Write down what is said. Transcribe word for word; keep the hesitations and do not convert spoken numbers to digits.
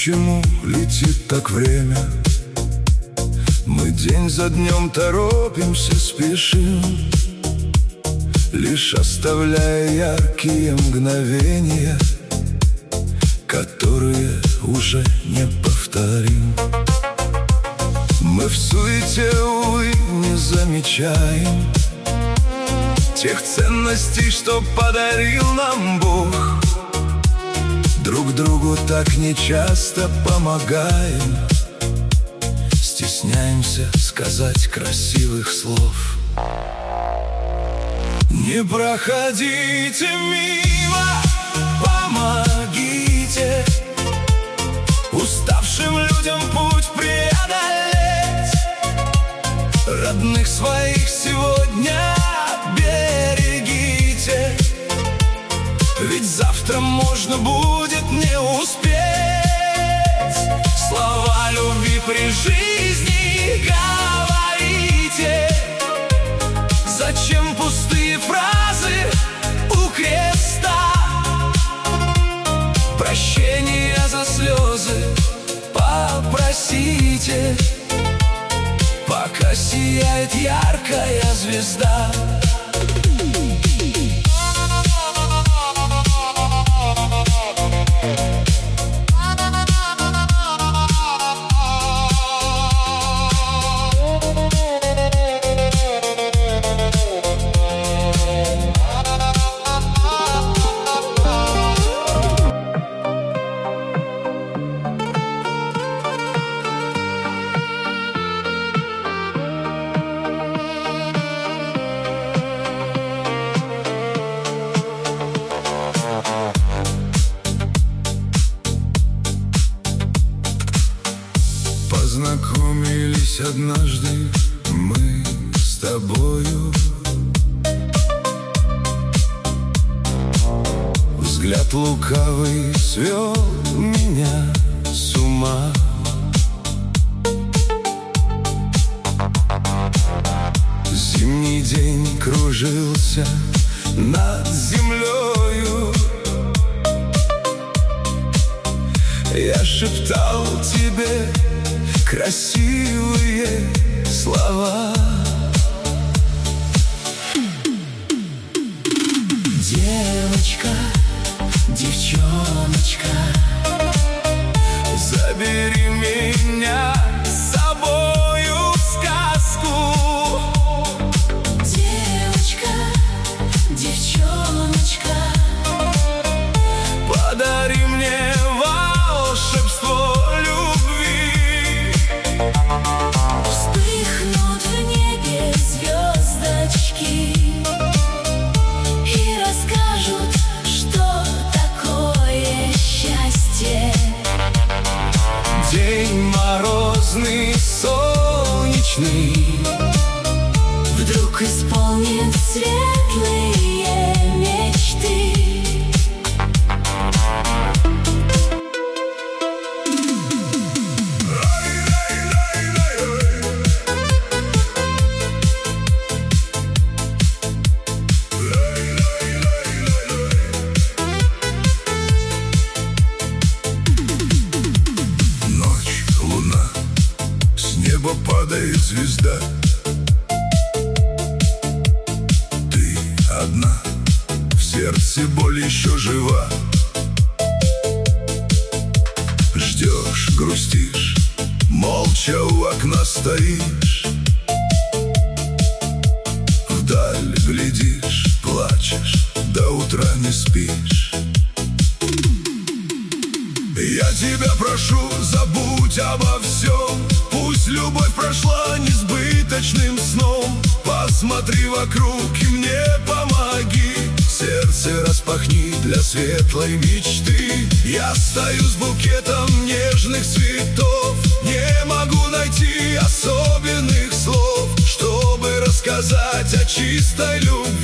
Почему летит так время? Мы день за днем торопимся, спешим, лишь оставляя яркие мгновения, которые уже не повторим. Мы в суете, увы, не замечаем тех ценностей, что подарил нам Бог. Друг другу так нечасто помогаем, стесняемся сказать красивых слов. Не проходите мимо, помогите уставшим людям путь преодолеть. Родных своих сегодня берегите, ведь завтра можно будет не успеть. Слова любви при жизни говорите. Зачем пустые фразы у креста? Прощения за слезы попросите, пока сияет яркая звезда. Познакомились однажды мы с тобою. Взгляд лукавый свел меня с ума. Зимний день кружился над землею. Я шептал тебе красивые слова. Девочка, девчоночка, забери меня с собою в сказку. Девочка, девчоночка, подари мне волшебство любви. вспыхнут в небе звездочки и расскажут, что такое счастье. День морозный, солнечный, Вдруг исполнит светлые мечты. Ночь, луна, с неба падает звезда. Ты одна, в сердце боль еще жива. Ждешь, грустишь, молча у окна стоишь. Вдаль глядишь, плачешь, до утра не спишь. Я тебя прошу, забудь обо всем. Пусть любовь прошла несбыточным сном. Посмотри вокруг и мне помоги. Сердце распахни для светлой мечты. Я стою с букетом нежных цветов. Не могу найти особенных слов, чтобы рассказать о чистой любви.